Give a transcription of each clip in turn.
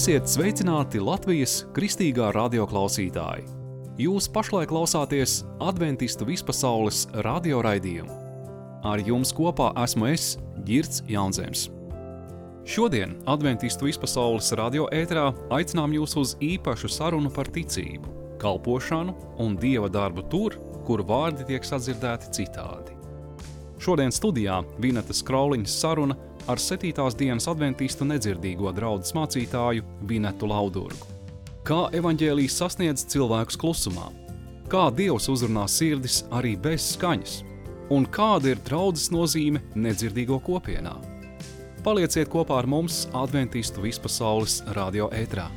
Esiet sveicināti Latvijas kristīgā radioklausītāji! Jūs pašlaik klausāties Adventistu vispasaules radioraidījumu. Ar jums kopā esmu es, Girts Jaunzems. Šodien Adventistu vispasaules radio ēterā aicinām jūs uz īpašu sarunu par ticību, kalpošanu un Dieva darbu tur, kur vārdi tiek sadzirdēti citādi. Šodien studijā Vinetas Krauliņas saruna ar 7. dienas adventistu nedzirdīgo draudzes mācītāju Vinetu Laudurgu. Kā evaņģēlijs sasniedz cilvēkus klusumā? Kā Dievs uzrunā sirdis arī bez skaņas? Un kāda ir draudzes nozīme nedzirdīgo kopienā? Palieciet kopā ar mums Adventistu vispasaules radio ēterā.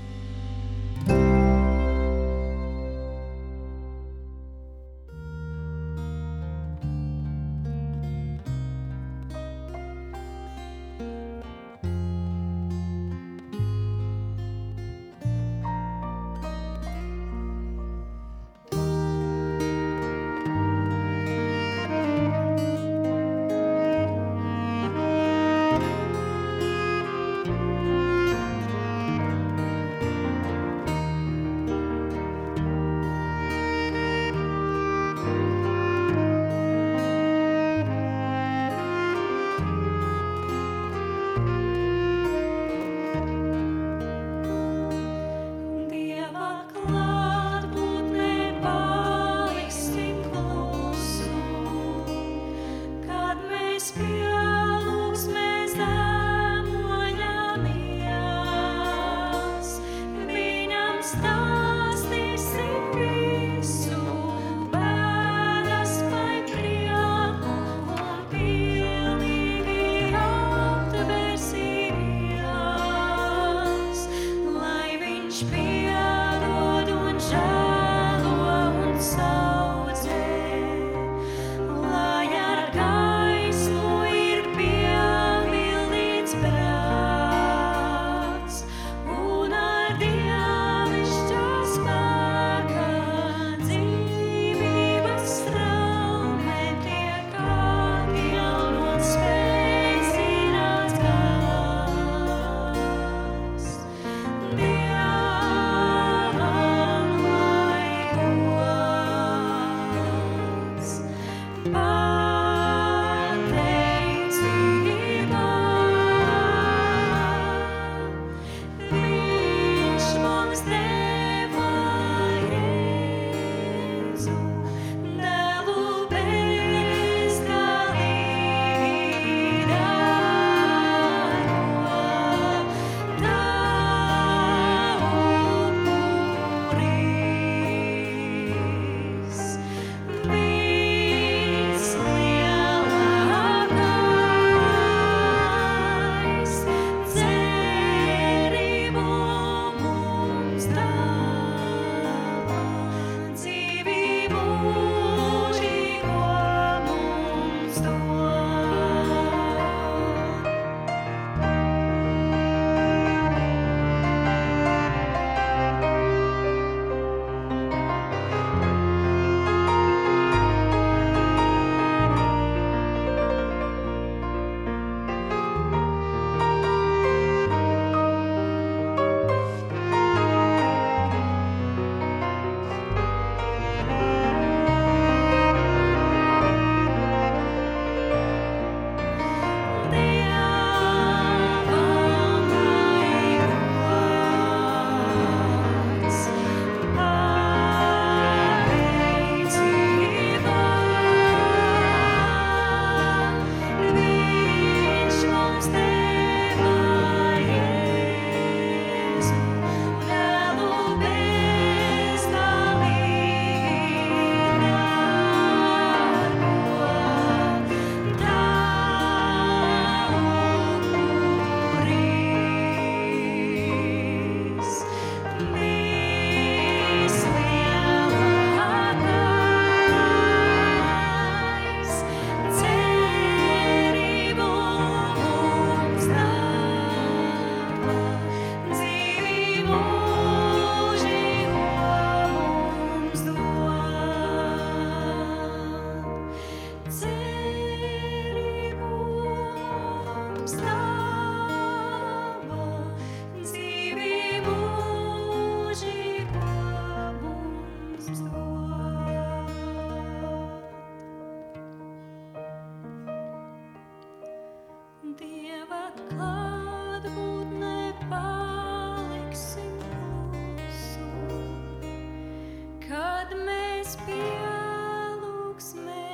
tad mēs pielūgsmē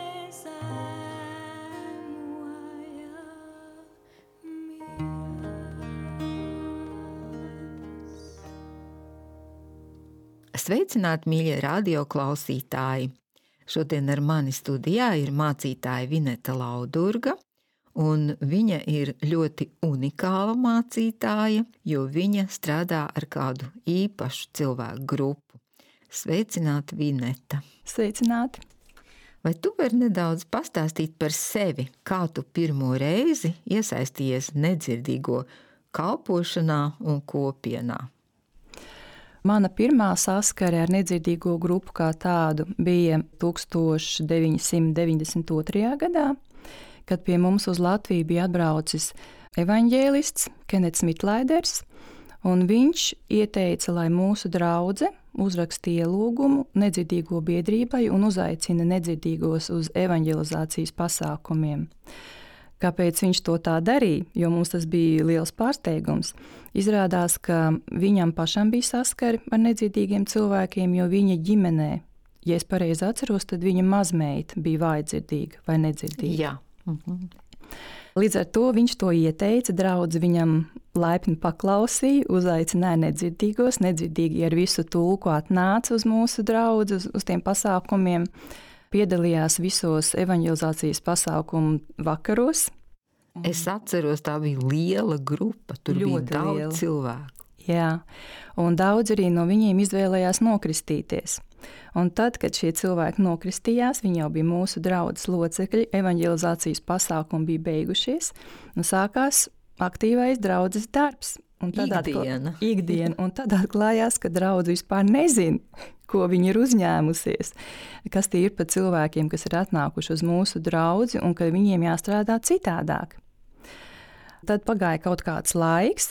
Sveicināti, mīļie radioklausītāji! Šodien ar mani studijā ir mācītāja Vineta Laudurga, un viņa ir ļoti unikāla mācītāja, jo viņa strādā ar kādu īpašu cilvēku grupu. Sveicināti, Vineta! Sveicināti! Vai tu vari nedaudz pastāstīt par sevi, kā tu pirmo reizi iesaistījies nedzirdīgo kalpošanā un kopienā? Mana pirmā saskare ar nedzirdīgo grupu kā tādu bija 1992. gadā, kad pie mums uz Latviju bija atbraucis evaņģēlists Kenets Mitlaiders, un viņš ieteica, lai mūsu draudze uzrakstīja lūgumu nedzirdīgo biedrībai un uzaicina nedzirdīgos uz evaņģelizācijas pasākumiem. Kāpēc viņš to tā darīja, jo mums tas bija liels pārsteigums. Izrādās, ka viņam pašam bija saskari ar nedzirdīgiem cilvēkiem, jo viņa ģimenē, ja es pareizi atceros, tad viņa mazmeita bija vājdzirdīga vai nedzirdīga. Jā. Līdz ar to viņš to ieteica, draudze viņam laipni paklausīja, uzaicināja nedzirdīgos, nedzirdīgi ar visu tulku atnāca uz mūsu draudzi, uz tiem pasākumiem. Piedalījās visos evaņģelizācijas pasākumu vakaros. Es atceros, tā bija liela grupa, tur ļoti bija daudz liela cilvēku. Jā, un daudz arī no viņiem izvēlējās nokristīties. Un tad, kad šie cilvēki nokristījās, viņi jau bija mūsu draudzes locekļi, evaņģelizācijas pasākumi bija beigušies, un sākās aktīvais draudzes darbs. Ikdiena. Un tad atklājās, ka draudze vispār nezina, ko viņi ir uzņēmusies, kas tie ir pa cilvēkiem, kas ir atnākuši uz mūsu draudzi un ka viņiem jāstrādā citādāk. Tad pagāja kaut kāds laiks.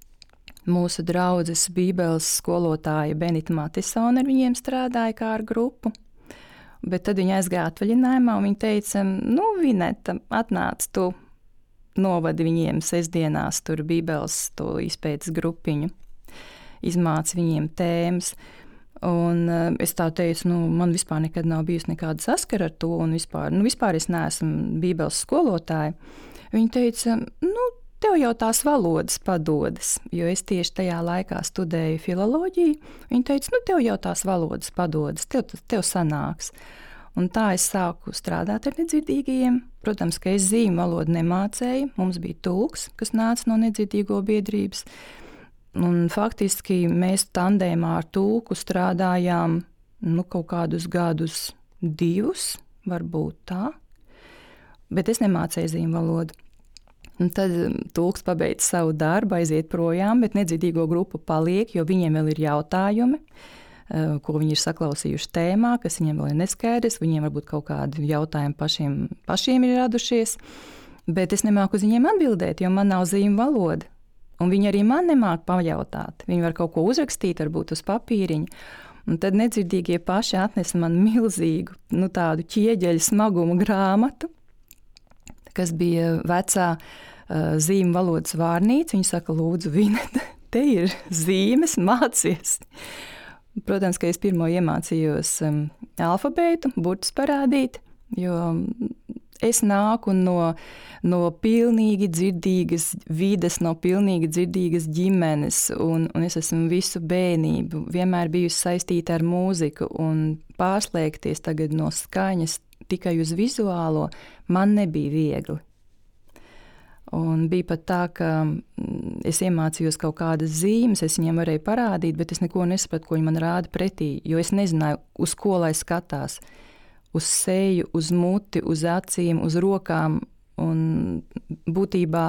Mūsu draudzes bībeles skolotāja Benita Matisone ar viņiem strādāja kā ar grupu, bet tad viņa aizgāja atvaļinājumā un viņa teica, Vineta, atnāc tu, novadi viņiem sestdienās tur bībeles to izpētes grupiņu, izmāci viņiem tēmas. Un es tā teicu, man vispār nekad nav bijusi nekāda saskara ar to, un vispār es neesmu bībeles skolotāja. Viņa teica, tev jau tās valodas padodas, jo es tieši tajā laikā studēju filoloģiju. Viņa teica, tev jau tās valodas padodas, tev sanāks. Un tā es sāku strādāt ar nedzirdīgajiem. Protams, ka es zīmju valodu nemācēju, mums bija tulks, kas nāca no nedzirdīgo biedrības. Un faktiski mēs tandēmā ar tulku strādājām kaut kādus gadus, 2, varbūt tā, bet es nemācēju zīmju valodu. Un tad tulks pabeidz savu darbu, aiziet projām, bet nedzirdīgo grupa paliek, jo viņiem vēl ir jautājumi, ko viņi ir saklausījuši tēmā, kas viņiem vēl ir neskaidrs, viņiem varbūt kaut kādi jautājumi pašiem ir radušies, bet es nemāku uz viņiem atbildēt, jo man nav zīmju valoda. Un viņi arī man nemāk pajautāt. Viņi var kaut ko uzrakstīt, varbūt uz papīriņa. Un tad nedzirdīgie paši atnesa man milzīgu, tādu ķieģeļu smagumu grāmatu, kas bija vecā zīmju valodas vārnīca. Viņi saka, lūdzu, Vineta, te ir zīmes, mācies. Protams, ka es pirmo iemācījos alfabētu, burtus parādīt, jo es nāku no pilnīgi dzirdīgas vides, no pilnīgi dzirdīgas ģimenes, un es esmu visu bērnību vienmēr bijusi saistīta ar mūziku, un pārslēgties tagad no skaņas tikai uz vizuālo man nebija viegli. Un bija pat tā, ka es iemācījos kaut kādas zīmes, es viņiem varēju parādīt, bet es neko nesapratu, ko viņi man rāda pretī, jo es nezināju, uz ko lai skatās. Uz seju, uz muti, uz acīm, uz rokām, un būtībā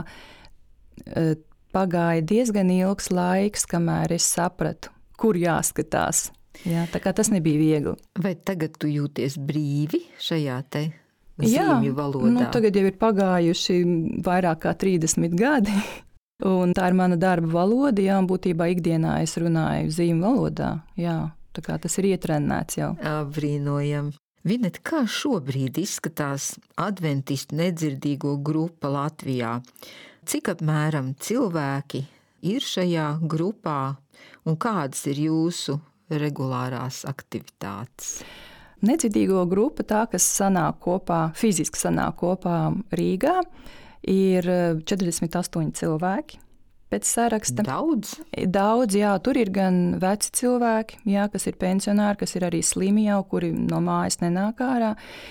pagāja diezgan ilgs laiks, kamēr es sapratu, kur jāskatās. Jā, tā kā tas nebija viegli. Vai tagad tu jūties brīvi šajā te zīmju valodā? Tagad jau ir pagājuši vairāk kā 30 gadi, un tā ir mana darba valoda, jā, un būtībā ikdienā es runāju zīmju valodā, jā, tā kā tas ir ietrenēts jau. Brīnojami. Vineta, kā šobrīd izskatās adventistu nedzirdīgo grupa Latvijā? Cik apmēram cilvēki ir šajā grupā un kādas ir jūsu regulārās aktivitātes? Nedzirdīgo grupa, tā, kas sanāk kopā, fiziski sanāk kopā Rīgā, ir 48 cilvēki pēc saraksta. Daudz, jā, tur ir gan veci cilvēki, jā, kas ir pensionāri, kas ir arī slimi jau, kuri no mājas nenāk ārā.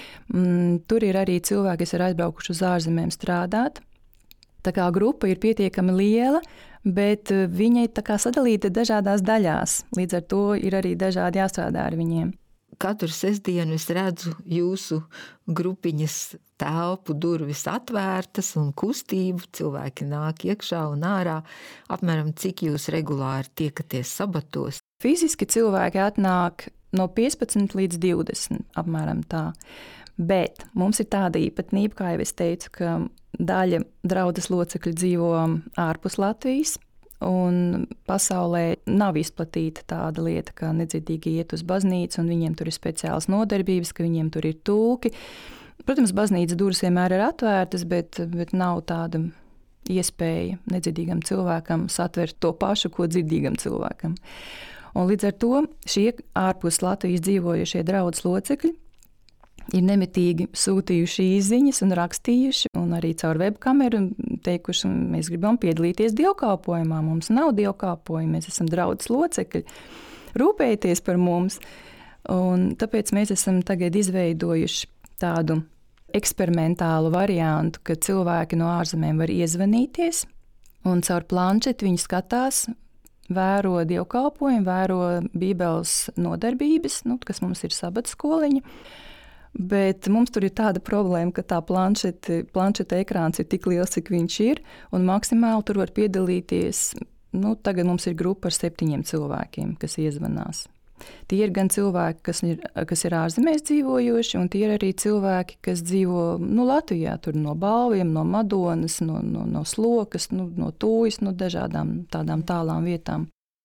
Tur ir arī cilvēki, kas ir aizbraukuši uz ārzemēm strādāt. Tā kā grupa ir pietiekami liela, bet viņa ir tā kā sadalīta dažādās daļās. Līdz ar to ir arī dažādi jāstrādā ar viņiem. Katru sestdienu es redzu jūsu grupiņas telpu durvis atvērtas un kustību. Cilvēki nāk iekšā un ārā. Apmēram cik jūs regulāri tiekaties sabatos? Fiziski cilvēki atnāk no 15 līdz 20, apmēram tā. Bet mums ir tāda īpatnība, kā jau es teicu, ka daļa draudzes locekļu dzīvo ārpus Latvijas. Un pasaulē nav izplatīta tāda lieta, ka nedzirdīgi iet uz baznīcu, un viņiem tur ir speciālas nodarbības, ka viņiem tur ir tulki. Protams, baznīcas durvis vienmēr ir atvērtas, bet nav tāda iespēja nedzirdīgam cilvēkam satvert to pašu, ko dzirdīgam cilvēkam. Un līdz ar to šie ārpus Latvijas dzīvojušie draudzes locekļi ir nemitīgi sūtījuši īsziņas un rakstījuši, un arī caur webkameru teikuši, mēs gribam piedalīties dievkalpojumā. Mums nav dievkalpojumi, mēs esam draudzes locekļi, rūpējieties par mums. Un tāpēc mēs esam tagad izveidojuši tādu eksperimentālu variantu, ka cilvēki no ārzemēm var iezvanīties, un caur planšeti viņi skatās, vēro dievkalpojumu, vēro bībeles nodarbības, kas mums ir sabata skoliņa. Bet mums tur ir tāda problēma, ka tā planšeta ekrāns ir tik liels, cik viņš ir, un maksimāli tur var piedalīties. Tagad mums ir grupa ar 7 cilvēkiem, kas iezvanās. Tie ir gan cilvēki, kas ir ārzemēs dzīvojoši, un tie ir arī cilvēki, kas dzīvo Latvijā, tur no Balviem, no Madonas, no Slokas, no Tūjas, no dažādām tādām tālām vietām.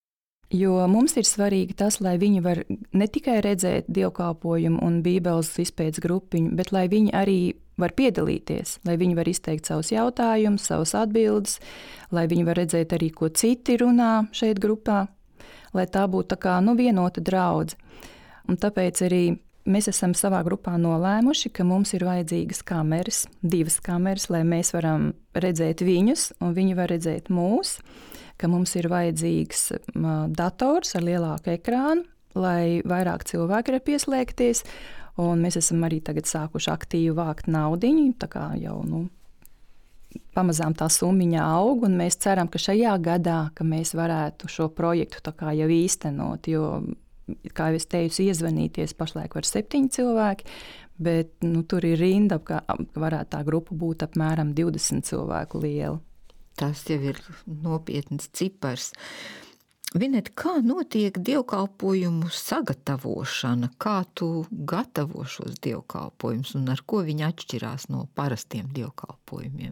Jo mums ir svarīgi tas, lai viņi var ne tikai redzēt dievkalpojumu un bībeles izpētes grupiņu, bet lai viņi arī var piedalīties, lai viņi var izteikt savus jautājumus, savas atbildes, lai viņi var redzēt arī, ko citi runā šeit grupā, lai tā būtu tā kā vienota draudze. Un tāpēc arī mēs esam savā grupā nolēmuši, ka mums ir vajadzīgas kameras, 2 kameras, lai mēs varam redzēt viņus un viņi var redzēt mūs, ka mums ir vajadzīgs dators ar lielāku ekrānu, lai vairāk cilvēki var pieslēgties, un mēs esam arī tagad sākuši aktīvi vākt naudiņu, tā kā jau pamazām tā summiņa aug, un mēs ceram, ka šajā gadā, ka mēs varētu šo projektu tā kā jau īstenot, jo, kā jau es teicu, iezvanīties pašlaik var 7 cilvēki, bet tur ir rinda, ka varētu tā grupa būt apmēram 20 cilvēku liela. Tas jau ir nopietns cipars. Vineta, kā notiek dievkalpojumu sagatavošana? Kā tu gatavo šos dievkalpojumus un ar ko viņi atšķirās no parastiem dievkalpojumiem?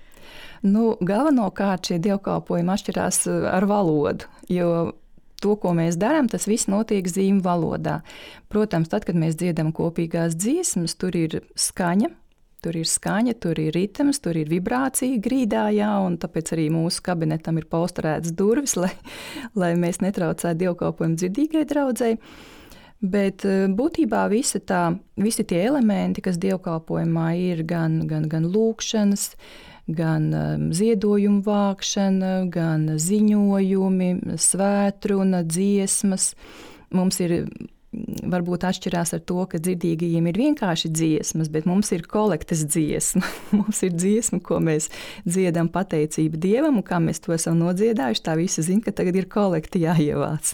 Galvenokārt šie dievkalpojumi atšķirās ar valodu, jo to, ko mēs darām, tas viss notiek zīmju valodā. Protams, tad, kad mēs dziedam kopīgās dziesmas, tur ir skaņa, tur ir ritms, tur ir vibrācija grīdā, jā, un tāpēc arī mūsu kabinetam ir posterētas durvis, lai mēs netraucētu dievkalpojumu dzirdīgai draudzei. Bet būtībā visi tie elementi, kas dievkalpojumā ir, gan lūkšanas, gan ziedojumu vākšana, gan ziņojumi, svētruna, dziesmas. Mums ir varbūt atšķirās ar to, ka dzirdīgajiem ir vienkārši dziesmas, bet mums ir kolektes dziesma. Mums ir dziesma, ko mēs dziedam pateicību Dievam, un kā mēs to esam nodziedājuši, tā visi zina, ka tagad ir kolekti jāievāc.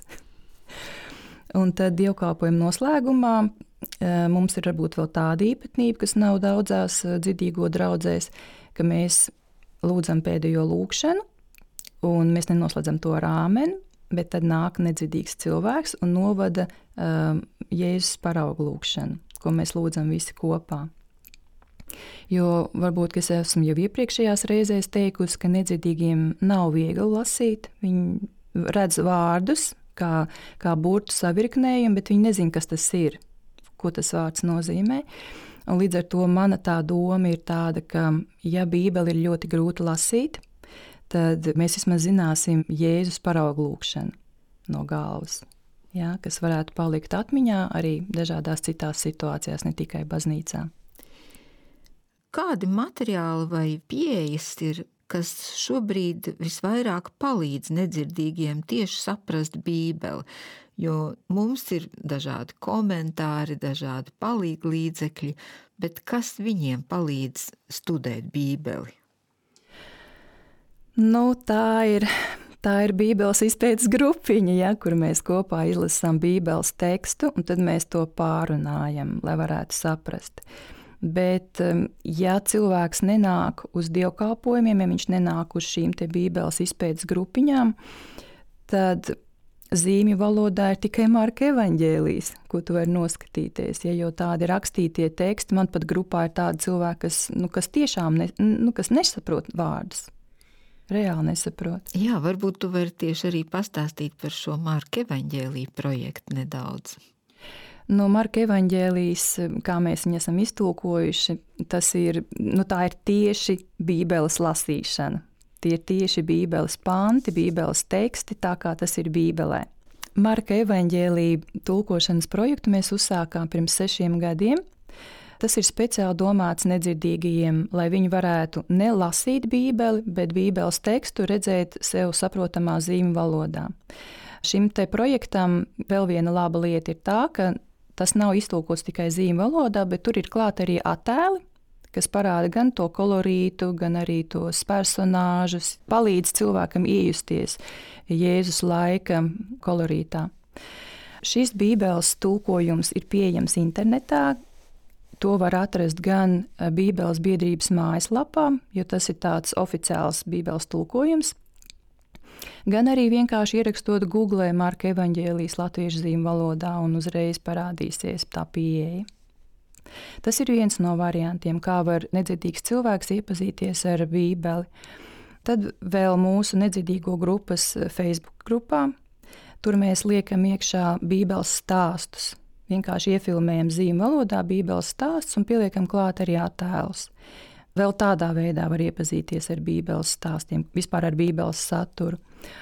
Un tad dievkalpojuma noslēgumā mums ir varbūt vēl tāda īpatnība, kas nav daudzās dzirdīgo draudzēs, ka mēs lūdzam pēdējo lūkšanu, un mēs nenoslēdzam to ar āmeni, bet tad nāk nedzirdīgs cilvēks un novada Jēzus paraugu lūkšanu, ko mēs lūdzam visi kopā. Jo varbūt, ka es esmu jau iepriekšējās reizēs teikusi, ka nedzirdīgiem nav viegli lasīt. Viņi redz vārdus kā burtu savirknējumu, bet viņi nezin, kas tas ir, ko tas vārds nozīmē. Un līdz ar to mana tā doma ir tāda, ka ja Bībeli ir ļoti grūti lasīt, tad mēs vismaz zināsim Jēzus paraugu lūkšanu no galvas. jā, kas varētu palikt atmiņā arī dažādās citās situācijās, ne tikai baznīcā. Kādi materiāli vai pieejas ir, kas šobrīd visvairāk palīdz nedzirdīgiem tieši saprast Bībeli? Jo mums ir dažādi komentāri, dažādi palīglīdzekļi, bet kas viņiem palīdz studēt Bībeli? Tā ir Bībeles izpētes grupiņa, ja, kur mēs kopā izlasām Bībeles tekstu, un tad mēs to pārunājam, lai varētu saprast. Bet, ja cilvēks nenāk uz dievkalpojumiem, ja viņš nenāk uz šīm te Bībeles izpētes grupiņām, tad zīmju valodā ir tikai Marka evaņģēlijs, ko tu vari noskatīties. Ja jau tādi rakstītie teksti, man pat grupā ir tādi cilvēki, kas tiešām kas nesaprot vārdus. Reāli nesaprot. Jā, varbūt tu vari tieši arī pastāstīt par šo Marka evaņģēlija projektu nedaudz. No Marka evaņģēlijas, kā mēs viņu esam iztulkojuši, tā ir tieši Bībeles lasīšana. Tie ir tieši Bībeles panti, Bībeles teksti, tā kā tas ir Bībelē. Marka evaņģēlija tulkošanas projektu mēs uzsākām pirms 6 gadiem. Tas ir speciāli domāts nedzirdīgajiem, lai viņi varētu nelasīt Bībeli, bet Bībeles tekstu redzēt sev saprotamā zīmju valodā. Šim te projektam vēl viena laba lieta ir tā, ka tas nav iztulkots tikai zīmju valodā, bet tur ir klāt arī attēli, kas parāda gan to kolorītu, gan arī tos personāžus, palīdz cilvēkam iejusties Jēzus laika kolorītā. Šis Bībeles tulkojums ir pieejams internetā. To var atrast gan Bībeles biedrības mājaslapā, jo tas ir tāds oficiāls Bībeles tulkojums, gan arī vienkārši ierakstot Google Marka evaņģēlijas latviešu zīmju valodā un uzreiz parādīsies tā pieeja. Tas ir viens no variantiem, kā var nedzirdīgs cilvēks iepazīties ar Bībeli. Tad vēl mūsu nedzirdīgo grupas Facebook grupā. Tur mēs liekam iekšā Bībeles stāstus. Vienkārši iefilmējam zīmju valodā Bībeles stāstus un pieliekam klāt arī attēlus. Vēl tādā veidā var iepazīties ar Bībeles stāstiem, vispār ar Bībeles saturu.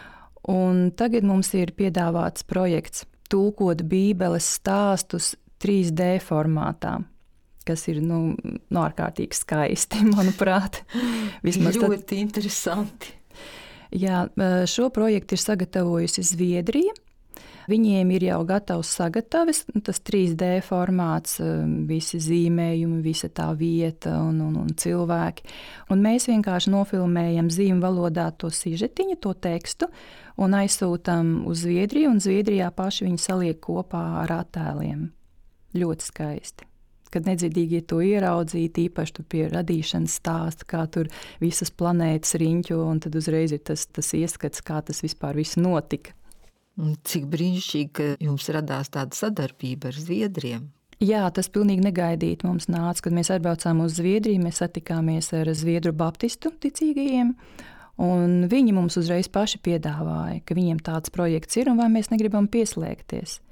Un tagad mums ir piedāvāts projekts tulkot Bībeles stāstus 3D formātā, kas ir ārkārtīgi skaisti, manuprāt. Ļoti interesanti. Jā, šo projektu ir sagatavojusi Zviedrija. Viņiem ir jau gatavs sagatavs, tas 3D formāts, visi zīmējumi, visa tā vieta un cilvēki. Un mēs vienkārši nofilmējam zīmju valodā to sižetiņu, to tekstu un aizsūtam uz Zviedriju, un Zviedrijā paši viņi saliek kopā ar attēliem. Ļoti skaisti. Kad nedzirdīgie to ieraudzīja, īpaši tu pie radīšanas stāsta, kā tur visas planētas riņķo, un tad uzreiz ir tas ieskats, kā tas vispār viss notika. Cik brīnišķīgi, ka jums radās tāda sadarbība ar Zviedriem. Jā, tas pilnīgi negaidīti mums nāca, kad mēs atbraucām uz Zviedriju, mēs satikāmies ar Zviedru baptistu ticīgajiem, un viņi mums uzreiz paši piedāvāja, ka viņiem tāds projekts ir un vai mēs negribam pieslēgties.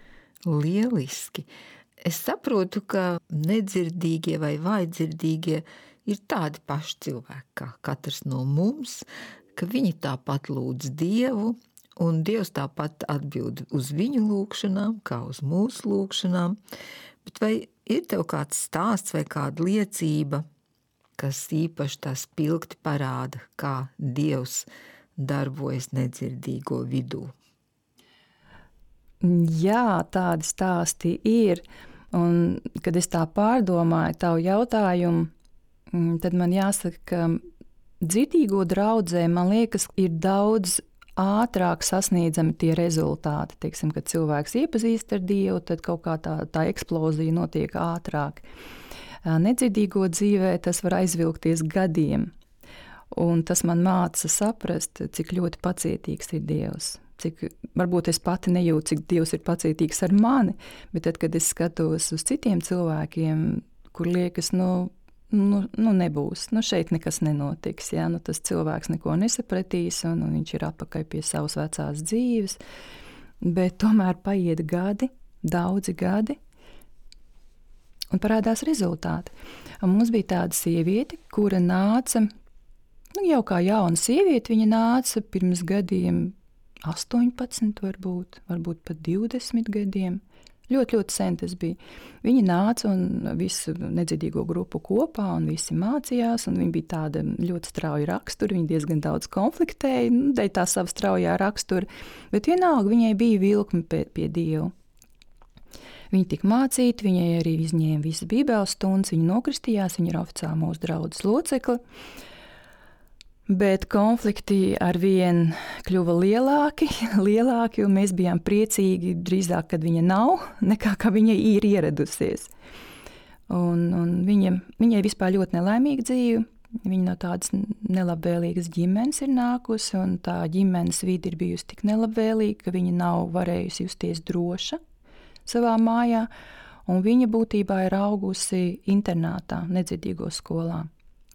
Lieliski! Es saprotu, ka nedzirdīgie vai vājdzirdīgie ir tādi paši cilvēki kā katrs no mums, ka viņi tāpat lūdz Dievu, un Dievs tāpat atbild uz viņu lūgšanām, kā uz mūsu lūgšanām. Bet vai ir tev kāds stāsts vai kāda liecība, kas īpaši tā spilgti parāda, kā Dievs darbojas nedzirdīgo vidū? Jā, tādi stāsti ir. Un, kad es tā pārdomāju tavu jautājumu, tad man jāsaka, ka dzirdīgo draudzē, man liekas, ir daudz ātrāk sasniedzami tie rezultāti. Teiksim, kad cilvēks iepazīst ar Dievu, tad kaut kā tā eksplozija notiek ātrāk. Nedzirdīgo dzīvē tas var aizvilkties gadiem. Un tas man māca saprast, cik ļoti pacietīgs ir Dievs. Cik, varbūt es pati nejūtu, cik Dievs ir pacietīgs ar mani, bet tad, kad es skatos uz citiem cilvēkiem, kur liekas, nebūs, šeit nekas nenotiks, ja? Tas cilvēks neko nesapratīs un viņš ir atpakaļ pie savas vecās dzīves, bet tomēr paiet gadi, daudzi gadi un parādās rezultāti. Un mums bija tāda sieviete, kura nāca, jau kā jauna sieviete, viņa nāca pirms gadiem 18, varbūt pat 20 gadiem. Ļoti, ļoti sen tas bija. Viņi nāca un visu nedzirdīgo grupu kopā, un visi mācījās, un viņi bija tāda ļoti strauja rakstura, viņi diezgan daudz konfliktēja, dēļ tā sava straujā rakstura, bet vienalga viņai bija vilkme pie Dieva. Viņi tika mācīti, viņai arī izņēma visas bībeles stundas, viņa nokristījās, viņa ir oficiāli mūsu draudzes locekle. Bet konflikti arvien kļuva lielāki, un mēs bijām priecīgi drīzāk, kad viņa nav, nekā ka viņa ir ieradusies. Un viņai vispār ļoti nelaimīga dzīve. Viņa no tādas nelabvēlīgas ģimenes ir nākusi, un tā ģimenes vide ir bijusi tik nelabvēlīga, ka viņa nav varējusi justies droša savā mājā, un viņa būtībā ir augusi internātā, nedzirdīgo skolā.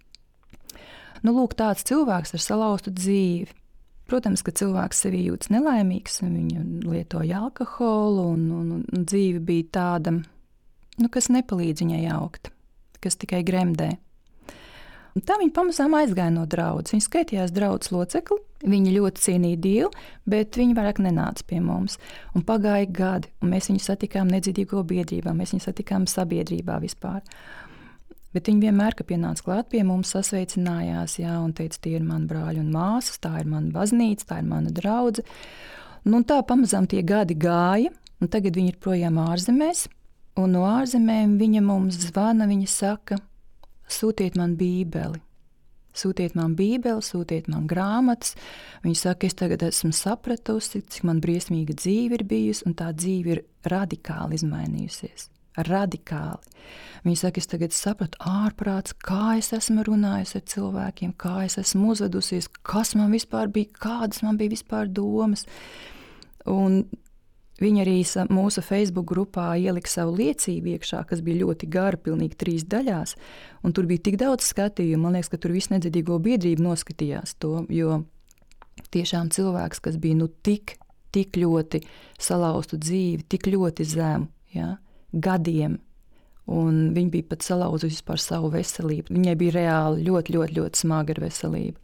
Nu, lūk, tāds cilvēks ar salauztu dzīvi. Protams, ka cilvēks sevi jūtas nelaimīgs, viņa lietoja alkoholu, un dzīve bija tāda, kas nepalīdz viņai augt, kas tikai gremdē. Un tā viņa pamazām aizgāja no draudzes. Viņa skaitījās draudzes locekli, viņa ļoti cienīja Dievu, bet viņa vairāk nenāca pie mums. Un pagāja gadi, un mēs viņu satikām nedzirdīgo biedrībā, mēs viņu satikām sabiedrībā vispār. Bet viņi vienmēr, kad pienāca klāt pie mums, sasveicinājās, un teica, tie ir mani brāļi un māsas, tā ir mana baznīca, tā ir mana draudze. Un tā pamazām tie gadi gāja, un tagad viņi ir projām ārzemēs, un no ārzemēm viņa mums zvana, viņa saka, sūtiet man bībeli, sūtiet man grāmatas. Viņa saka, es tagad esmu sapratusi, cik man briesmīga dzīve ir bijusi, un tā dzīve ir radikāli izmainījusies. Radikāli. Viņa saka, es tagad sapratu ārprāts, kā es esmu runājusi ar cilvēkiem, kā es esmu uzvedusies, kas man vispār bija, kādas man bija vispār domas. Un viņa arī mūsu Facebook grupā ielika savu liecību iekšā, kas bija ļoti gara, pilnīgi 3 daļās, un tur bija tik daudz skatījumu. Man liekas, ka tur viss nedzirdīgo biedrība noskatījās to, jo tiešām cilvēks, kas bija tik ļoti salauztu dzīvi, tik ļoti zemu, gadiem, un viņa bija pat salauzusi par savu veselību. Viņai bija reāli ļoti, ļoti, ļoti smaga ar veselību.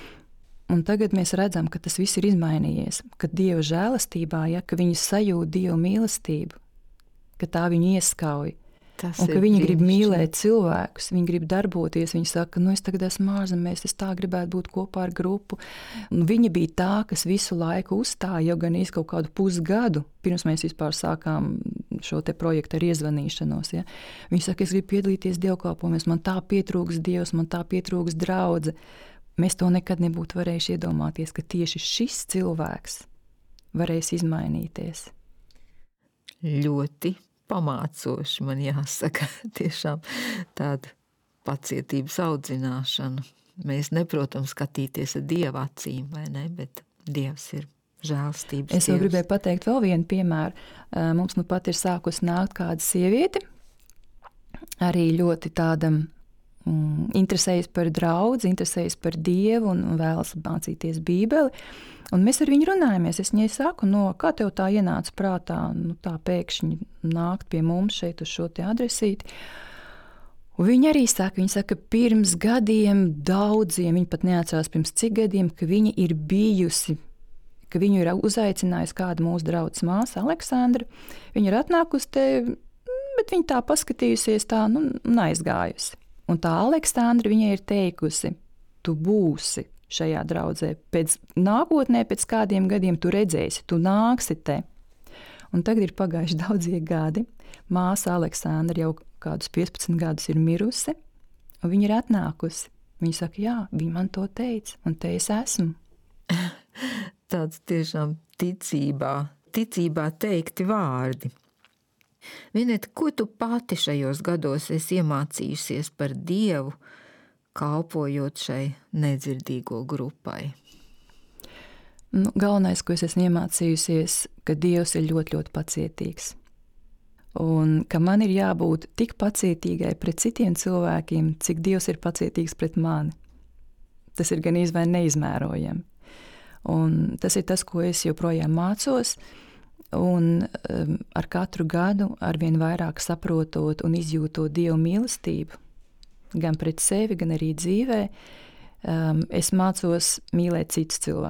Un tagad mēs redzam, ka tas viss ir izmainījies, ka Dieva žēlastībā, ka viņa sajūt Dieva mīlestību, ka tā viņu ieskauj, un ka viņa grib mīlēt cilvēkus, viņa grib darboties, viņa saka, es tagad esmu ārzemēs, es tā gribētu būt kopā ar grupu. Un viņa bija tā, kas visu laiku uzstāja, jau gan kaut kādu pusgadu, pirms mēs vispār sākām šo te projektu ar iezvanīšanos. Viņa saka, es gribu piedalīties dievkalpojumos, man tā pietrūks Dievs, man tā pietrūks draudze. Mēs to nekad nebūtu varējuši iedomāties, ka tieši šis cilvēks varēs izmainīties. Ļoti pamācoši, man jāsaka, tiešām tāda pacietības audzināšana. Mēs neprotam skatīties ar Dieva acīm, vai ne, bet Dievs ir žēlstības Dievs. Es vēl gribēju pateikt vēl vienu piemēru. Mums pat ir sākusi nākt kāda sieviete, arī ļoti tāda interesējas par draudzi, interesējas par Dievu un vēlas mācīties Bībeli. Un mēs ar viņu runājamies. Es viņai saku, kā tev tā ienāca prātā, tā pēkšņi nākt pie mums šeit uz šo te adresīti. Un viņa arī saka, pirms gadiem daudziem, viņa pat neatcerās pirms cik gadiem, ka viņa ir bijusi, ka viņu ir uzaicinājusi kāda mūsu draudzes māsa, Aleksandra. Viņa ir atnākusi te, bet viņa tā paskatījusies tā, un aizgājusi. Un tā Aleksandra viņai ir teikusi, tu būsi šajā draudzē, nākotnē pēc kādiem gadiem tu redzēsi, tu nāksi te. Un tagad ir pagājuši daudzie gadi, māsa Aleksandra jau kādus 15 gadus ir mirusi, un viņa ir atnākusi. Viņa saka, viņa man to teica, un te es esmu. Tāds tiešām ticībā teikti vārdi. Vineta, ko tu pati šajos gados esi iemācījusies par Dievu, kalpojot šai nedzirdīgo grupai? Galvenais, ko es esmu iemācījusies, ka Dievs ir ļoti, ļoti pacietīgs. Un ka man ir jābūt tik pacietīgai pret citiem cilvēkiem, cik Dievs ir pacietīgs pret mani. Tas ir gan vai neizmērojami. Un tas ir tas, ko es joprojām mācos. Un ar katru gadu arvien vairāk saprotot un izjūtot Dieva mīlestību, gan pret sevi, gan arī dzīvē, es mācos mīlēt citus cilvēkus.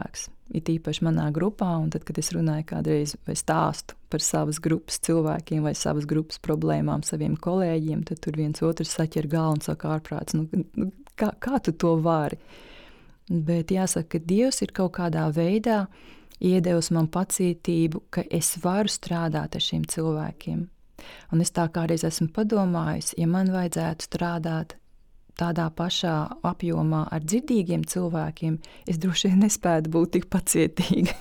it īpaši manā grupā, un tad, kad es runāju kādreiz vai stāstu par savas grupas cilvēkiem vai savas grupas problēmām saviem kolēģiem, tad tur viens otrs saķer galvu un saka ārprāts, kā tu to vari? Bet jāsaka, ka Dievs ir kaut kādā veidā iedevis man pacietību, ka es varu strādāt ar šiem cilvēkiem. Un es tā kādreiz esmu padomājusi, ja man vajadzētu strādāt tādā pašā apjomā ar dzirdīgiem cilvēkiem, es droši vien nespētu būt tik pacietīga.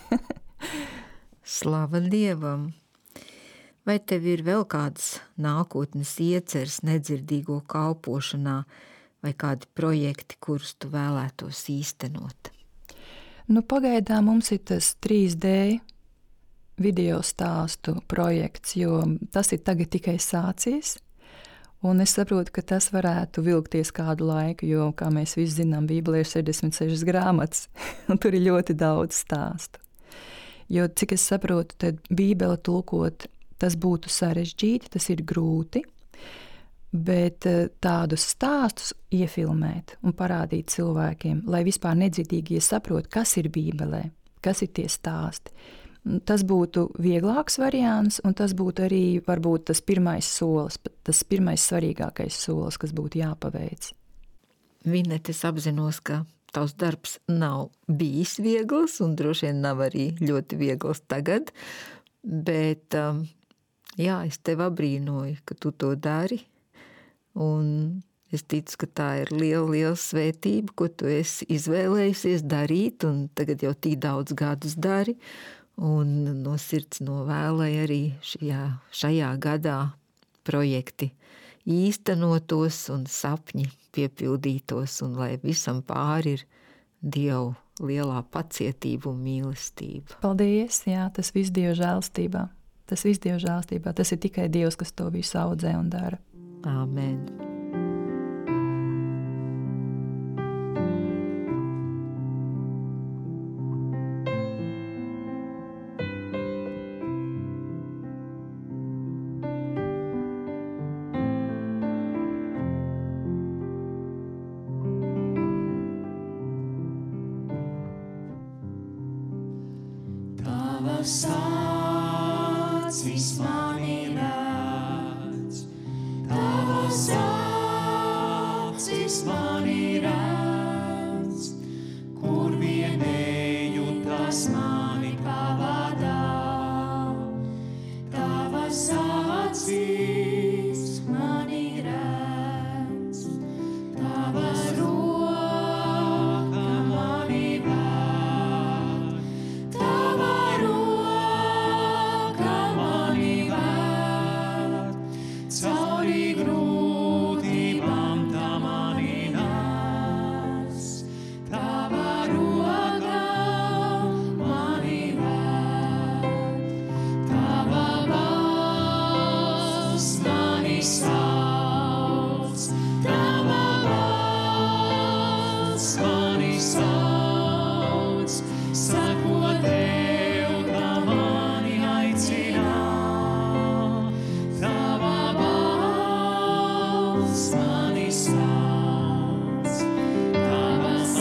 Slava Dievam! Vai tev ir vēl kāds nākotnes ieceres nedzirdīgo kalpošanā vai kādi projekti, kurus tu vēlētos īstenot? Pagaidām mums ir tas 3D video stāstu projekts, jo tas ir tagad tikai sācies. Un es saprotu, ka tas varētu vilkties kādu laiku, jo, kā mēs visi zinām, Bībelē ir 66 grāmatas, un tur ir ļoti daudz stāstu. Jo, cik es saprotu, tad Bībele tulkot, tas būtu sarežģīti, tas ir grūti, bet tādus stāstus iefilmēt un parādīt cilvēkiem, lai vispār nedzirdīgie saprot, kas ir Bībelē, kas ir tie stāsti. Tas būtu vieglāks variants, un tas būtu arī varbūt tas pirmais solis, tas pirmais svarīgākais solis, kas būtu jāpaveic. Vinete, es apzinos, ka tavs darbs nav bijis viegls, un droši vien nav arī ļoti viegls tagad, bet jā, es tev abrīnoju, ka tu to dari, un es ticu, ka tā ir liela svētība, ko tu esi izvēlējusies darīt, un tagad jau tik daudz gadus dari, un no sirds novēlēju arī šajā gadā projekti īstenotos un sapņi piepildītos, un lai visam pāri ir Dievu lielā pacietība un mīlestība. Paldies, jā, tas viss Dieva žēlstībā. Tas ir tikai Dievs, kas to visu audzē un dara. Āmen. Tavas acis mani redz, tavas acis mani redz, kur vien eju, tas mani pavadā. Tavas acis mani redz, tava roka mani ved, tava roka mani ved, cauri grūtībām tā mani nes, tava roka mani ved, tava balss mani sauc, tava balss mani sauc, sako tev, tā mani aicinā, tava balss mani sauc, tavas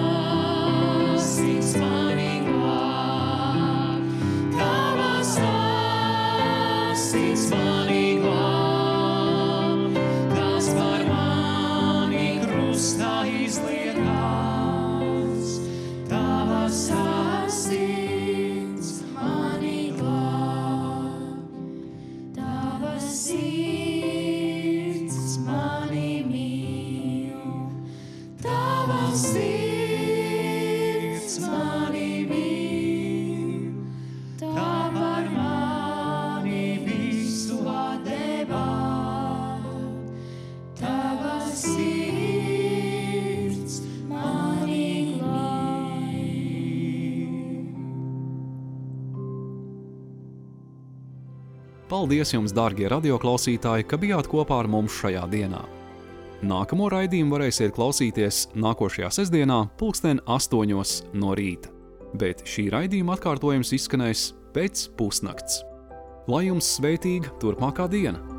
acis mani glāb, tavas acis mani glāb, tas par mani krustā izliekās, tavas acis mani glāb, tavas sirds mani mīl, tavas sirds mani mīl, tā par mani visu atdevā, tavas sirds mani mīl. Paldies jums, dārgie radioklausītāji, ka bijāt kopā ar mums šajā dienā. Nākamo raidījumu varēsiet klausīties nākošajā sestdienā 8:00 no rīta, bet šī raidījuma atkārtojums izskanēs pēc pusnakts. Lai jums svētīga turpmākā diena!